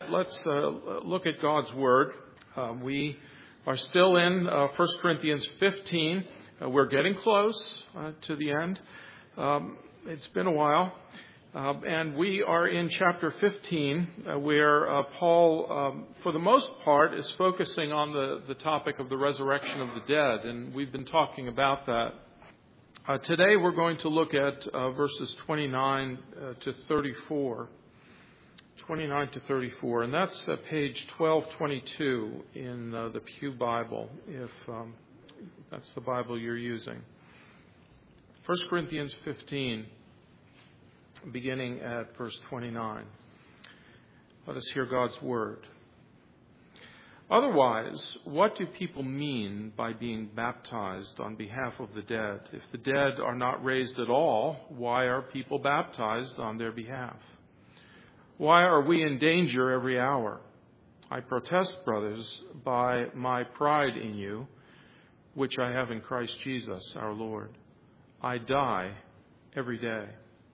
Let's look at God's Word. We are still in 1 Corinthians 15. We're getting close to the end. It's been a while. And we are in chapter 15, where Paul, for the most part, is focusing on the topic of the resurrection of the dead. And we've been talking about that. Today we're going to look at verses 29 to 34. 29 to 34, and that's page 1222 in the Pew Bible, if that's the Bible you're using. 1 Corinthians 15, beginning at verse 29. Let us hear God's word. Otherwise, what do people mean by being baptized on behalf of the dead? If the dead are not raised at all, why are people baptized on their behalf? Why are we in danger every hour? I protest, brothers, by my pride in you, which I have in Christ Jesus our Lord. I die every day.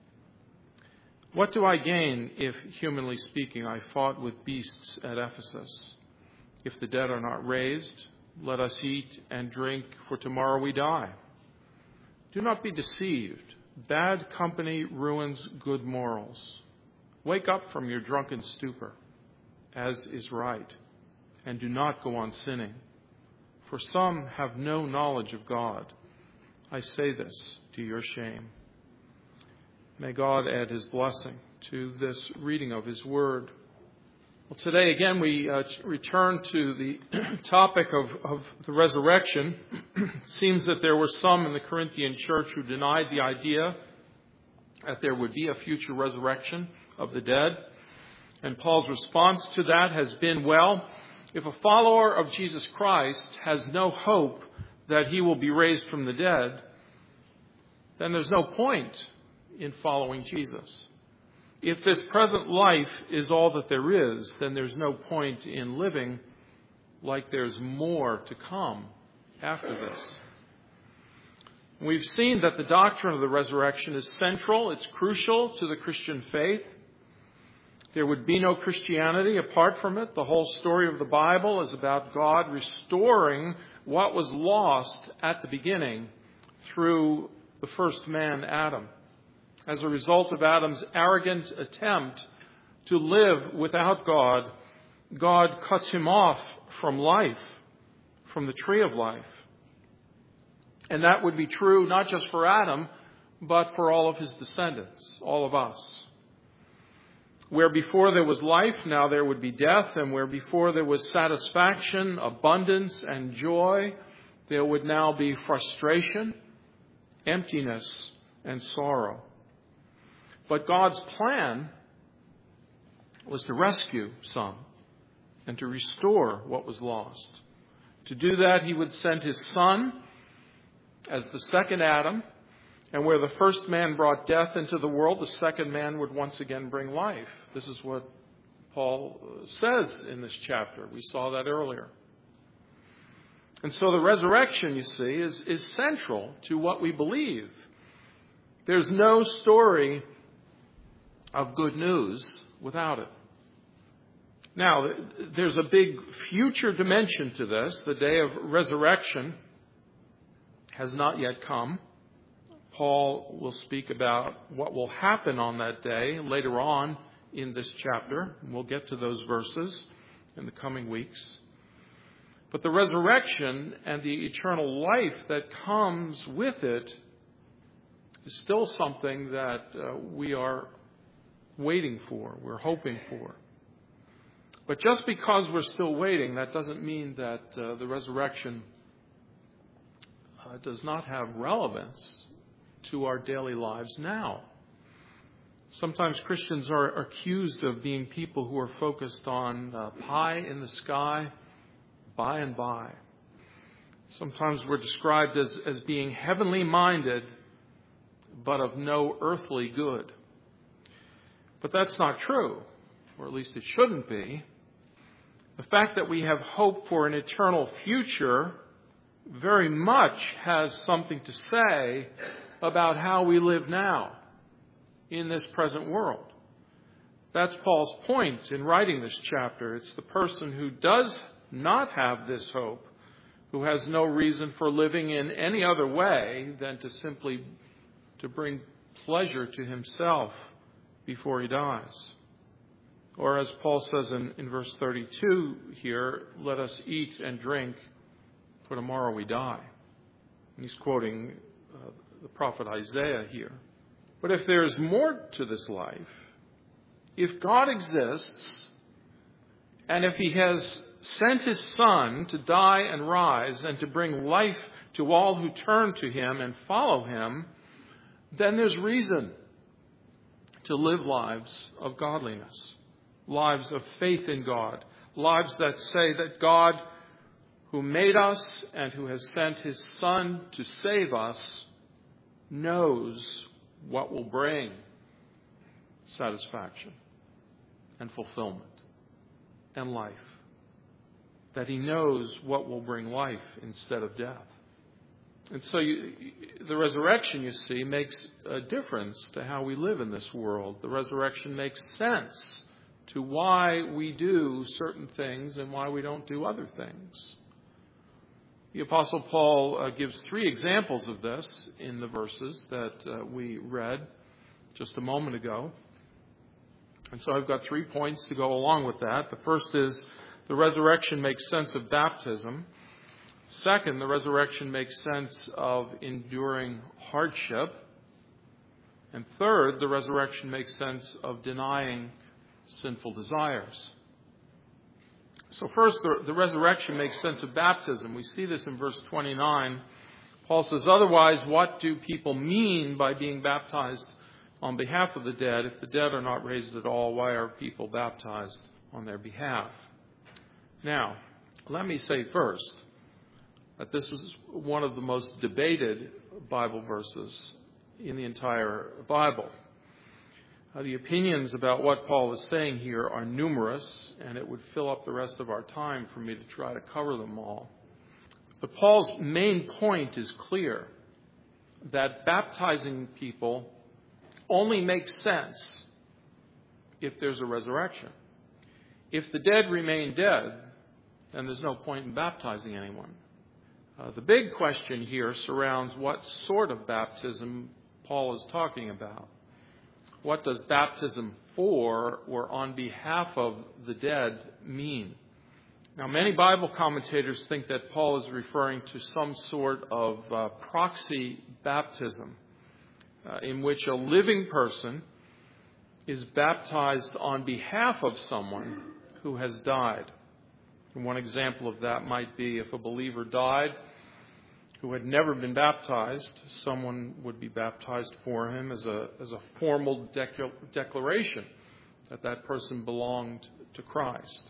What do I gain if, humanly speaking, I fought with beasts at Ephesus? If the dead are not raised, let us eat and drink, for tomorrow we die. Do not be deceived. Bad company ruins good morals. Wake up from your drunken stupor, as is right, and do not go on sinning. For some have no knowledge of God. I say this to your shame. May God add his blessing to this reading of his word. Well, today again we return to the topic of the resurrection. It seems that there were some in the Corinthian church who denied the idea that there would be a future resurrection of the dead. And Paul's response to that has been, well, if a follower of Jesus Christ has no hope that he will be raised from the dead, then there's no point in following Jesus. If this present life is all that there is, then there's no point in living like there's more to come after this. We've seen that the doctrine of the resurrection is central. It's crucial to the Christian faith. There would be no Christianity apart from it. The whole story of the Bible is about God restoring what was lost at the beginning through the first man, Adam. As a result of Adam's arrogant attempt to live without God, God cuts him off from life, from the tree of life. And that would be true not just for Adam, but for all of his descendants, all of us. Where before there was life, now there would be death. And where before there was satisfaction, abundance, and joy, there would now be frustration, emptiness, and sorrow. But God's plan was to rescue some and to restore what was lost. To do that, he would send his Son as the second Adam. And where the first man brought death into the world, the second man would once again bring life. This is what Paul says in this chapter. We saw that earlier. And so the resurrection, you see, is central to what we believe. There's no story of good news without it. Now, there's a big future dimension to this. The day of resurrection has not yet come. Paul will speak about what will happen on that day later on in this chapter. We'll get to those verses in the coming weeks. But the resurrection and the eternal life that comes with it is still something that we are waiting for, we're hoping for. But just because we're still waiting, that doesn't mean that the resurrection does not have relevance to our daily lives now. Sometimes Christians are accused of being people who are focused on pie in the sky, by and by. Sometimes we're described as being heavenly minded, but of no earthly good. But that's not true, or at least it shouldn't be. The fact that we have hope for an eternal future very much has something to say about how we live now in this present world. That's Paul's point in writing this chapter. It's the person who does not have this hope, who has no reason for living in any other way than to simply to bring pleasure to himself before he dies. Or as Paul says in verse 32 here, let us eat and drink, for tomorrow we die. And he's quoting the prophet Isaiah here. But if there is more to this life, if God exists, and if he has sent his Son to die and rise and to bring life to all who turn to him and follow him, then there's reason to live lives of godliness, lives of faith in God, lives that say that God, who made us and who has sent his Son to save us, knows what will bring satisfaction and fulfillment and life. That he knows what will bring life instead of death. And so the resurrection, you see, makes a difference to how we live in this world. The resurrection makes sense to why we do certain things and why we don't do other things. The Apostle Paul gives 3 examples of this in the verses that we read just a moment ago. And so I've got 3 points to go along with that. The first is the resurrection makes sense of baptism. Second, the resurrection makes sense of enduring hardship. And third, the resurrection makes sense of denying sinful desires. So first, the resurrection makes sense of baptism. We see this in verse 29. Paul says, otherwise, what do people mean by being baptized on behalf of the dead? If the dead are not raised at all, why are people baptized on their behalf? Now, let me say first that this is one of the most debated Bible verses in the entire Bible. The opinions about what Paul is saying here are numerous, and it would fill up the rest of our time for me to try to cover them all. But Paul's main point is clear, that baptizing people only makes sense if there's a resurrection. If the dead remain dead, then there's no point in baptizing anyone. The big question here surrounds what sort of baptism Paul is talking about. What does baptism for or on behalf of the dead mean? Now, many Bible commentators think that Paul is referring to some sort of proxy baptism in which a living person is baptized on behalf of someone who has died. And one example of that might be if a believer died who had never been baptized, someone would be baptized for him as a formal declaration that that person belonged to Christ.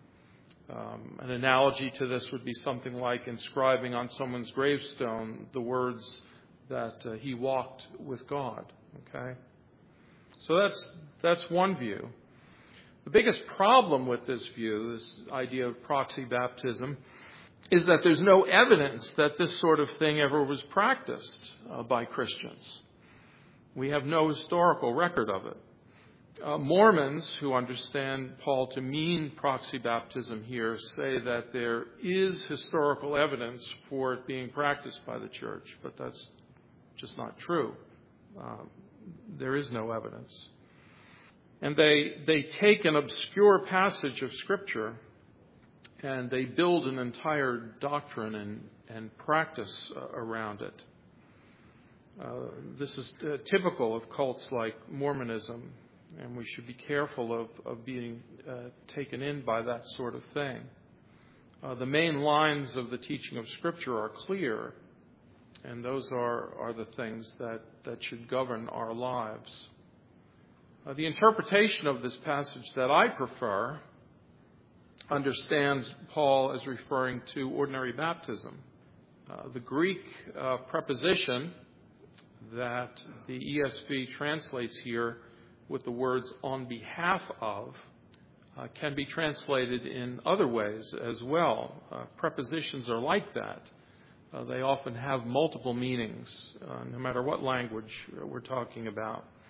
An analogy to this would be something like inscribing on someone's gravestone the words that he walked with God. Okay? So that's one view. The biggest problem with this view, this idea of proxy baptism, is that there's no evidence that this sort of thing ever was practiced by Christians. We have no historical record of it. Mormons, who understand Paul to mean proxy baptism here, say that there is historical evidence for it being practiced by the church, but that's just not true. There is no evidence. And they take an obscure passage of Scripture and they build an entire doctrine and practice around it. This is typical of cults like Mormonism, and we should be careful of being taken in by that sort of thing. The main lines of the teaching of Scripture are clear, and those are the things that should govern our lives. The interpretation of this passage that I prefer understands Paul as referring to ordinary baptism. The Greek preposition that the ESV translates here with the words on behalf of can be translated in other ways as well. Prepositions are like that. They often have multiple meanings, no matter what language we're talking about.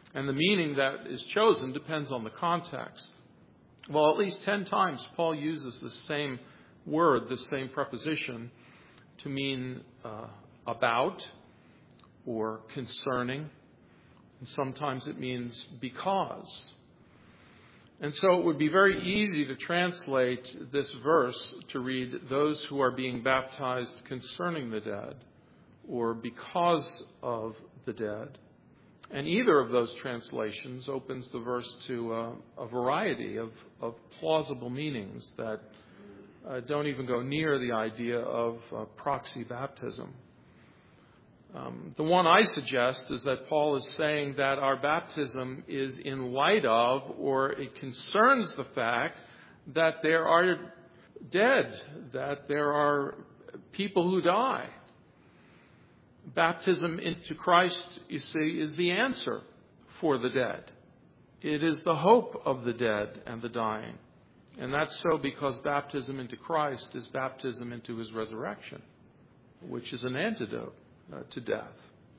And the meaning that is chosen depends on the context. Well, at least 10 times Paul uses the same word, the same preposition, to mean about or concerning. And sometimes it means because. And so it would be very easy to translate this verse to read, those who are being baptized concerning the dead, or because of the dead. And either of those translations opens the verse to a variety of plausible meanings that don't even go near the idea of proxy baptism. The one I suggest is that Paul is saying that our baptism is in light of, or it concerns the fact that there are dead, that there are people who die. Baptism into Christ, you see, is the answer for the dead. It is the hope of the dead and the dying. And that's so because baptism into Christ is baptism into his resurrection, which is an antidote to death.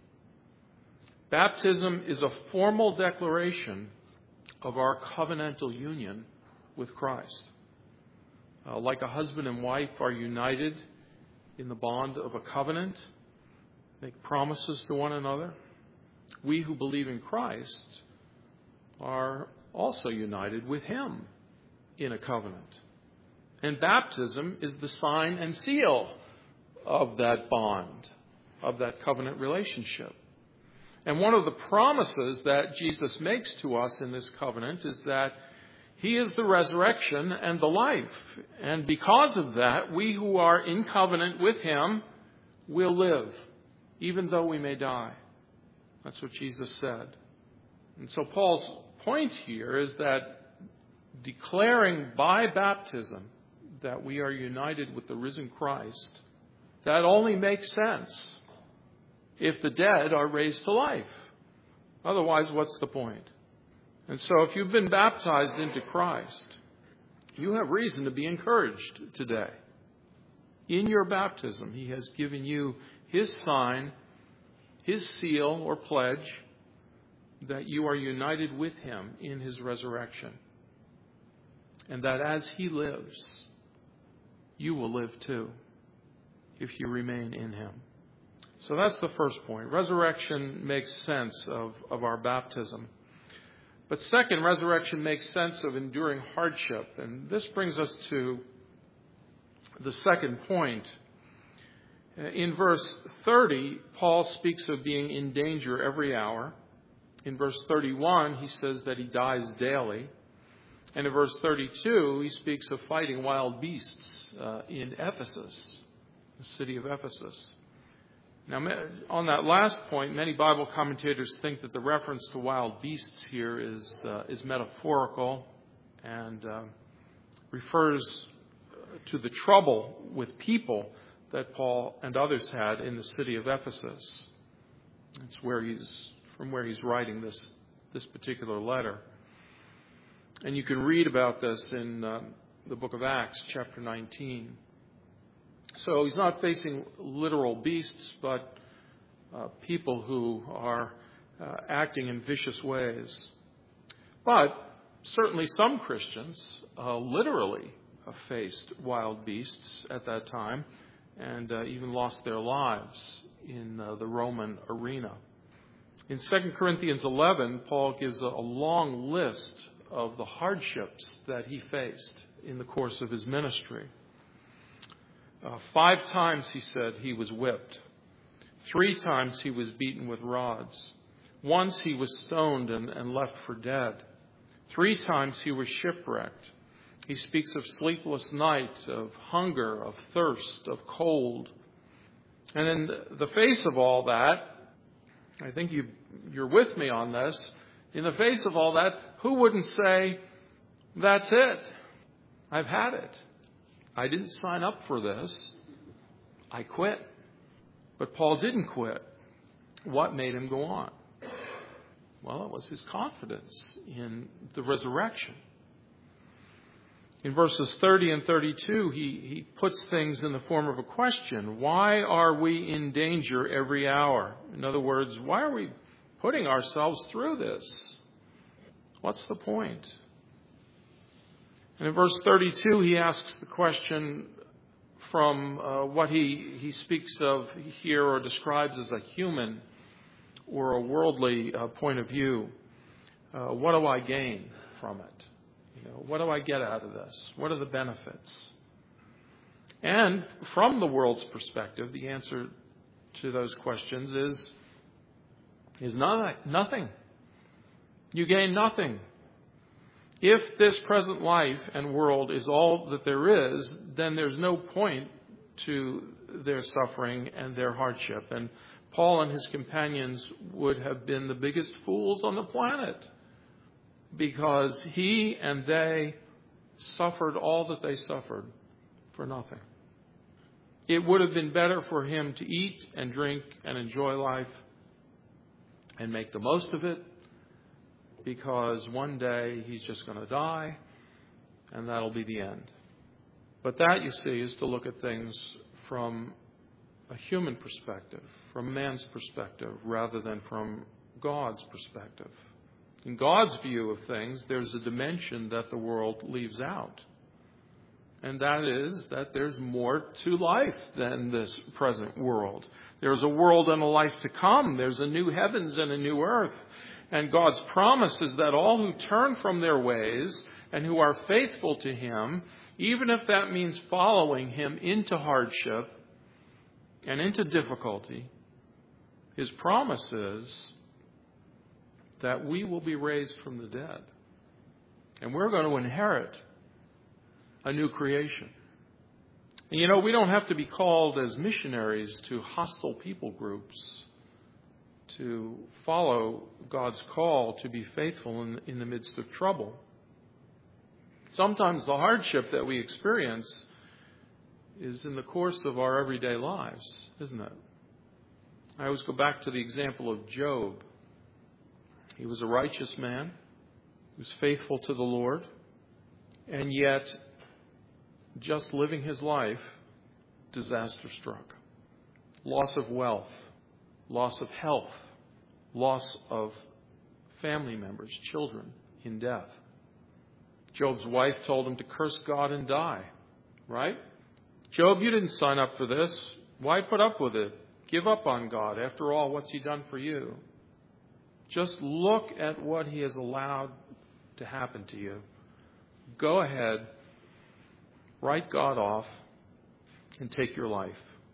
Baptism is a formal declaration of our covenantal union with Christ. Like a husband and wife are united in the bond of a covenant, make promises to one another, we who believe in Christ are also united with him in a covenant. And baptism is the sign and seal of that bond, of that covenant relationship. And one of the promises that Jesus makes to us in this covenant is that he is the resurrection and the life. And because of that, we who are in covenant with him will live, even though we may die. That's what Jesus said. And so Paul's point here is that declaring by baptism that we are united with the risen Christ, that only makes sense if the dead are raised to life. Otherwise, what's the point? And so if you've been baptized into Christ, you have reason to be encouraged today. In your baptism, he has given you his sign, his seal or pledge that you are united with him in his resurrection. And that as he lives, you will live too, if you remain in him. So that's the first point. Resurrection makes sense of our baptism. But second, resurrection makes sense of enduring hardship. And this brings us to the second point. In verse 30, Paul speaks of being in danger every hour. In verse 31, he says that he dies daily. And in verse 32, he speaks of fighting wild beasts in Ephesus, the city of Ephesus. Now, on that last point, many Bible commentators think that the reference to wild beasts here is metaphorical and refers to the trouble with people that Paul and others had in the city of Ephesus. It's from where he's writing this particular letter. And you can read about this in the book of Acts, chapter 19. So he's not facing literal beasts, but people who are acting in vicious ways. But certainly some Christians literally faced wild beasts at that time and even lost their lives in the Roman arena. In 2 Corinthians 11, Paul gives a long list of the hardships that he faced in the course of his ministry. 5 times, he said, he was whipped. 3 times he was beaten with rods. Once he was stoned and left for dead. 3 times he was shipwrecked. He speaks of sleepless night, of hunger, of thirst, of cold. And in the face of all that, I think you're with me on this. In the face of all that, who wouldn't say, that's it. I've had it. I didn't sign up for this. I quit. But Paul didn't quit. What made him go on? Well, it was his confidence in the resurrection. In verses 30 and 32, he puts things in the form of a question. Why are we in danger every hour? In other words, why are we putting ourselves through this? What's the point? And in verse 32, he asks the question from what he speaks of here or describes as a human or a worldly point of view. What do I gain from it? What do I get out of this? What are the benefits? And from the world's perspective, the answer to those questions is nothing. You gain nothing. If this present life and world is all that there is, then there's no point to their suffering and their hardship. And Paul and his companions would have been the biggest fools on the planet, because he and they suffered all that they suffered for nothing. It would have been better for him to eat and drink and enjoy life and make the most of it, because one day he's just going to die and that'll be the end. But that, you see, is to look at things from a human perspective, from man's perspective, rather than from God's perspective. In God's view of things, there's a dimension that the world leaves out. And that is that there's more to life than this present world. There's a world and a life to come. There's a new heavens and a new earth. And God's promise is that all who turn from their ways and who are faithful to Him, even if that means following Him into hardship and into difficulty, His promise is that we will be raised from the dead. And we're going to inherit a new creation. And we don't have to be called as missionaries to hostile people groups to follow God's call to be faithful in the midst of trouble. Sometimes the hardship that we experience is in the course of our everyday lives, isn't it? I always go back to the example of Job. He was a righteous man. He was faithful to the Lord. And yet, just living his life, disaster struck. Loss of wealth, loss of health, loss of family members, children in death. Job's wife told him to curse God and die, right? Job, you didn't sign up for this. Why put up with it? Give up on God. After all, what's He done for you? Just look at what He has allowed to happen to you. Go ahead, write God off, and take your life.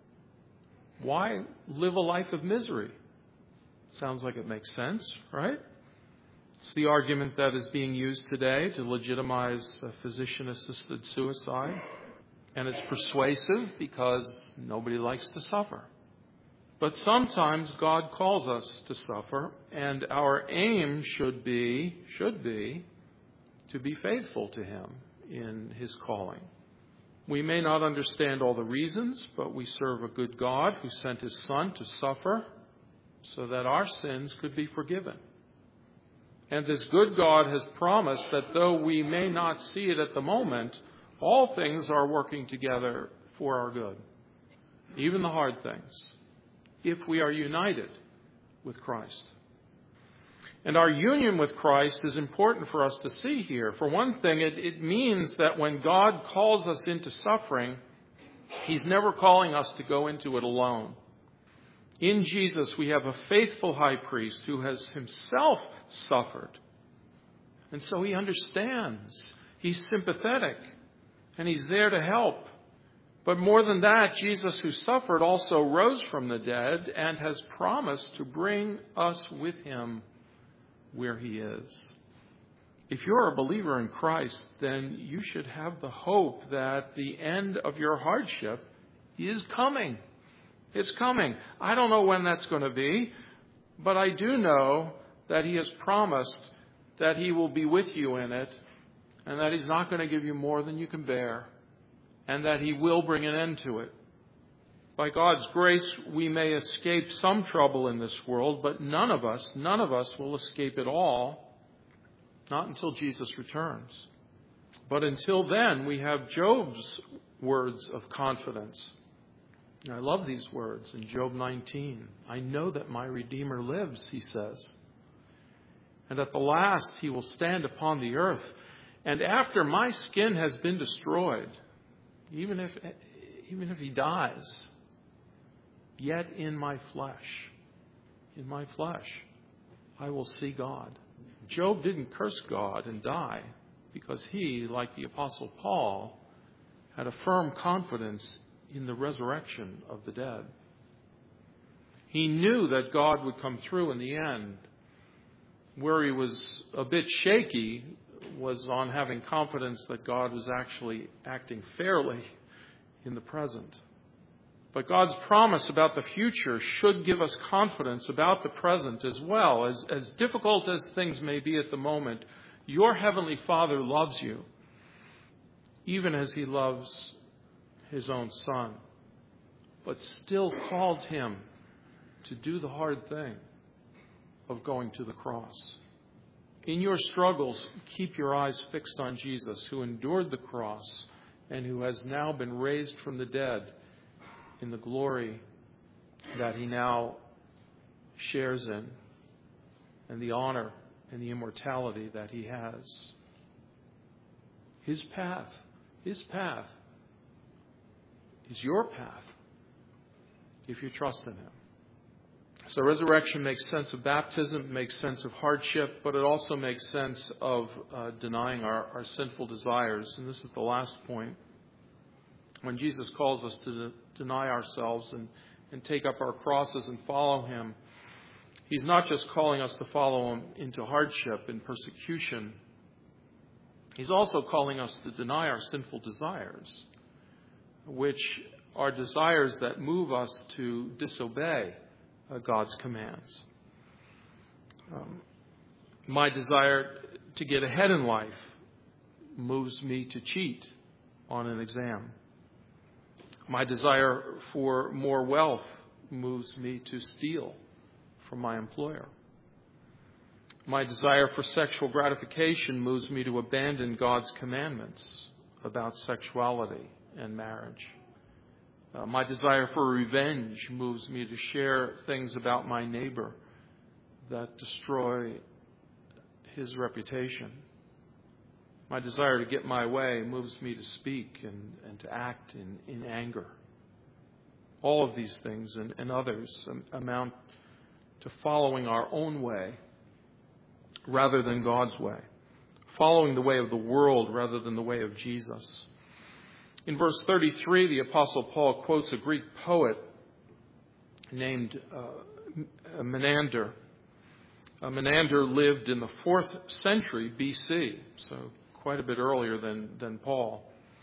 Why live a life of misery? Sounds like it makes sense, right? It's the argument that is being used today to legitimize physician-assisted suicide. And it's persuasive because nobody likes to suffer. But sometimes God calls us to suffer, and our aim should be to be faithful to Him in His calling. We may not understand all the reasons, but we serve a good God who sent His Son to suffer so that our sins could be forgiven. And this good God has promised that though we may not see it at the moment, all things are working together for our good, even the hard things, if we are united with Christ. And our union with Christ is important for us to see here. For one thing, it means that when God calls us into suffering, He's never calling us to go into it alone. In Jesus, we have a faithful high priest who has Himself suffered. And so He understands. He's sympathetic. And He's there to help. But more than that, Jesus, who suffered, also rose from the dead and has promised to bring us with Him where He is. If you're a believer in Christ, then you should have the hope that the end of your hardship is coming. It's coming. I don't know when that's going to be, but I do know that He has promised that He will be with you in it, and that He's not going to give you more than you can bear, and that He will bring an end to it. By God's grace, we may escape some trouble in this world, but none of us will escape it all, not until Jesus returns. But until then, we have Job's words of confidence. And I love these words in Job 19. I know that my Redeemer lives, he says. And at the last he will stand upon the earth. And after my skin has been destroyed, even if he dies, yet in my flesh, I will see God. Job didn't curse God and die because he, like the Apostle Paul, had a firm confidence in the resurrection of the dead. He knew that God would come through in the end. Where he was a bit shaky was on having confidence that God was actually acting fairly in the present. But God's promise about the future should give us confidence about the present as well. As difficult as things may be at the moment, your Heavenly Father loves you, even as he loves his own Son, but still called him to do the hard thing of going to the cross. In your struggles, keep your eyes fixed on Jesus, who endured the cross and who has now been raised from the dead in the glory that he now shares in, and the honor and the immortality that he has. His path is your path if you trust in him. So resurrection makes sense of baptism, makes sense of hardship, but it also makes sense of denying our sinful desires. And this is the last point. When Jesus calls us to deny ourselves and take up our crosses and follow him, he's not just calling us to follow him into hardship and persecution. He's also calling us to deny our sinful desires, which are desires that move us to disobey God's commands. My desire to get ahead in life moves me to cheat on an exam. My desire for more wealth moves me to steal from my employer. My desire for sexual gratification moves me to abandon God's commandments about sexuality and marriage. My desire for revenge moves me to share things about my neighbor that destroy his reputation. My desire to get my way moves me to speak and to act in anger. All of these things and others amount to following our own way rather than God's way, following the way of the world rather than the way of Jesus. In verse 33, the Apostle Paul quotes a Greek poet named Menander. Menander lived in the 4th century BC, so quite a bit earlier than Paul.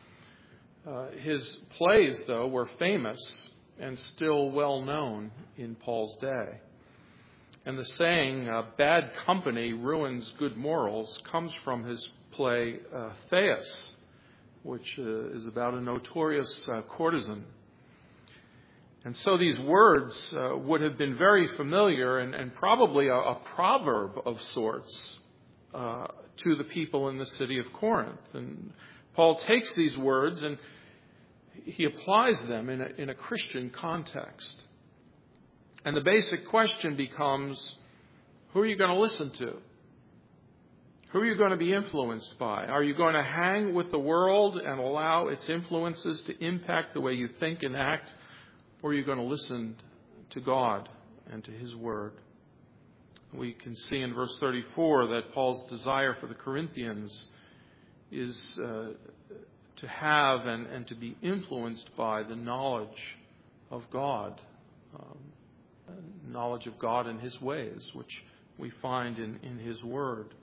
His plays, though, were famous and still well known in Paul's day. And the saying, bad company ruins good morals, comes from his play Thais, which is about a notorious courtesan. And so these words would have been very familiar and probably a proverb of sorts to the people in the city of Corinth. And Paul takes these words and he applies them in a Christian context. And the basic question becomes, who are you going to listen to? Who are you going to be influenced by? Are you going to hang with the world and allow its influences to impact the way you think and act? Or are you going to listen to God and to his word? We can see in verse 34 that Paul's desire for the Corinthians is to have and to be influenced by the knowledge of God, knowledge of God and his ways, which we find in his word.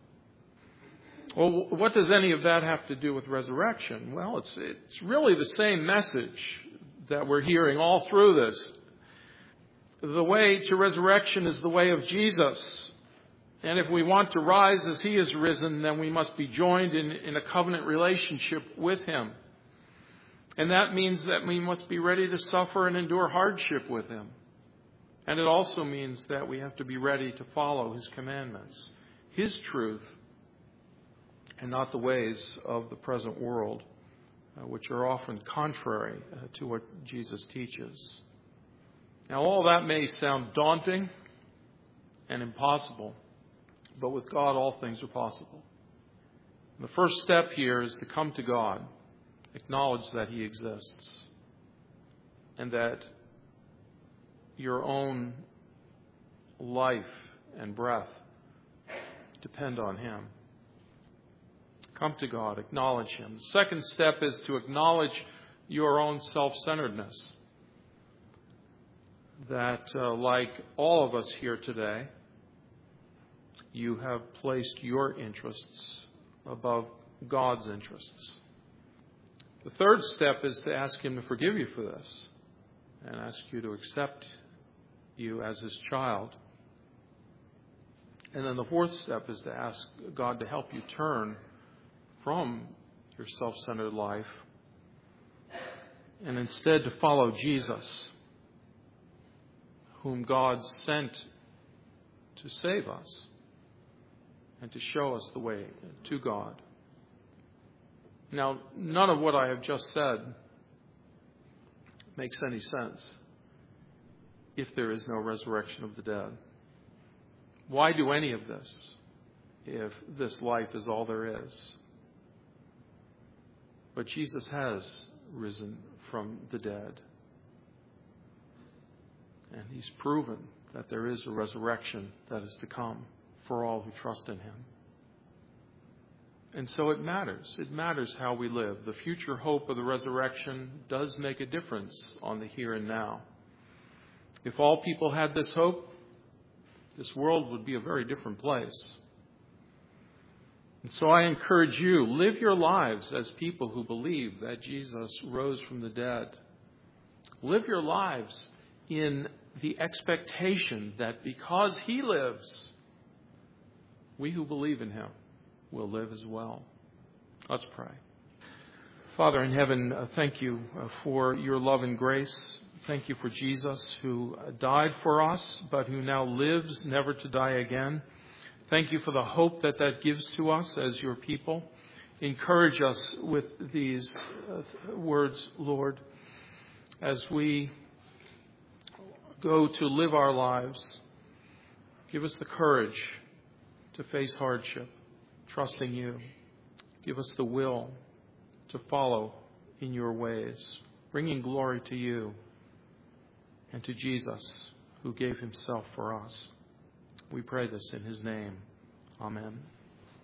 Well, what does any of that have to do with resurrection? Well, it's really the same message that we're hearing all through this. The way to resurrection is the way of Jesus. And if we want to rise as he is risen, then we must be joined in a covenant relationship with him. And that means that we must be ready to suffer and endure hardship with him. And it also means that we have to be ready to follow his commandments, his truth, and not the ways of the present world, which are often contrary to what Jesus teaches. Now, all that may sound daunting and impossible, but with God, all things are possible. The first step here is to come to God, acknowledge that He exists, and that your own life and breath depend on Him. Come to God, acknowledge Him. The second step is to acknowledge your own self-centeredness. That, like all of us here today, you have placed your interests above God's interests. The third step is to ask Him to forgive you for this and ask you to accept you as His child. And then the fourth step is to ask God to help you turn from your self-centered life and instead to follow Jesus, whom God sent to save us and to show us the way to God. Now, none of what I have just said makes any sense if there is no resurrection of the dead. Why do any of this if this life is all there is? But Jesus has risen from the dead. And He's proven that there is a resurrection that is to come for all who trust in Him. And so it matters. It matters how we live. The future hope of the resurrection does make a difference on the here and now. If all people had this hope, this world would be a very different place. And so I encourage you, live your lives as people who believe that Jesus rose from the dead. Live your lives in the expectation that because He lives, we who believe in Him will live as well. Let's pray. Father in heaven, thank you for your love and grace. Thank you for Jesus who died for us, but who now lives never to die again. Thank you for the hope that that gives to us as your people. Encourage us with these words, Lord, as we go to live our lives. Give us the courage to face hardship, trusting you. Give us the will to follow in your ways, bringing glory to you and to Jesus, who gave Himself for us. We pray this in His name. Amen.